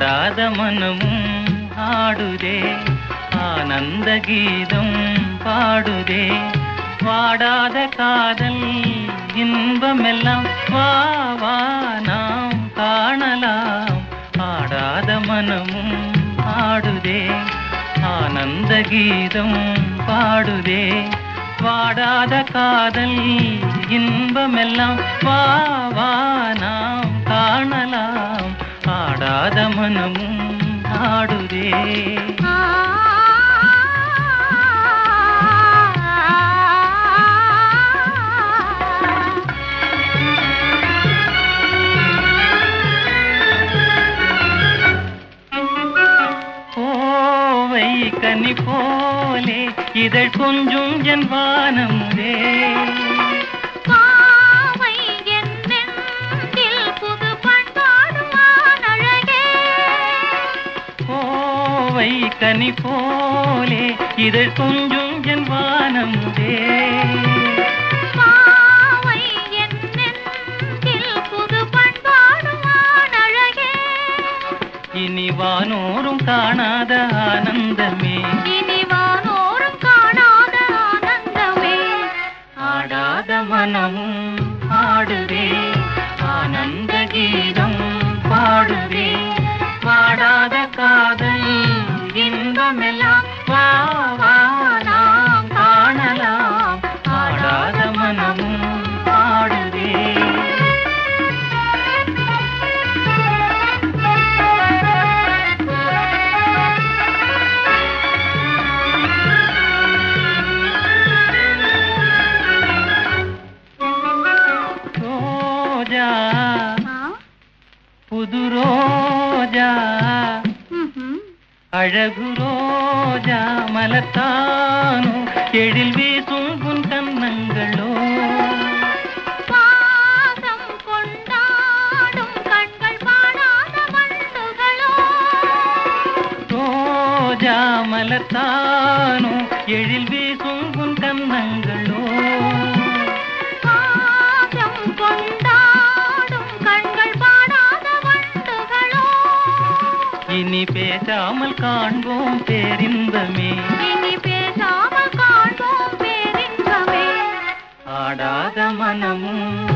ஆடாத மனமும் ஆடுதே, ஆனந்த கீதம் பாடுதே. வாடாத காதல் இன்பமெல்லாம் வா வா நாம் காணலாம். ஆடாத மனமும் ஆடுதே, ஆனந்த கீதம் பாடுதே. வாடாத காதல் இன்பமெல்லாம் வா வா நாம் காணலாம். ஆடாத மனமும் ஆடுதே. கோவை கனி போலே இதழ் கொஞ்சும் என் வானமுதே. பாவை என் நெஞ்சில் புது பண்பாடும் அழகே. கோவை கனி போலே இதழ் கொஞ்சும் என் வானமுதே. பாவை என் நெஞ்சில் புது பண்பாடும் அழகே. இனி வானோரும் காணாத ஆனந்தமே, இனி வானோரும் காணாத ஆனந்தமே. ஆடாத மனமும் ஆடுதே, ஆனந்த கீதம் பாடுதே. வாடாத காதல் இன்பமெல்லாம் வா வா நாம் காணலாம். ஆடாத மனமும் ஆடுதே. ரோஜா புது ரோஜா, அழகு ரோஜா மலத்தானோ, எழில் வீசும் உன் கன்னங்களோ. பாசம் கொண்டாடும் கண்கள் பாடாத வண்டுகளோ. ரோஜா மலத்தானோ, எழில் வீசும் உன் கன்னங்களோ. பாசம் கொண்டாடும் கண்கள் பாடாத வண்டுகளோ. இனி பேசாமல் காண்போம் பேரின்பமே, இனி பேசாமல் காண்போம் பேரின்பமே. ஆடாத மனமும்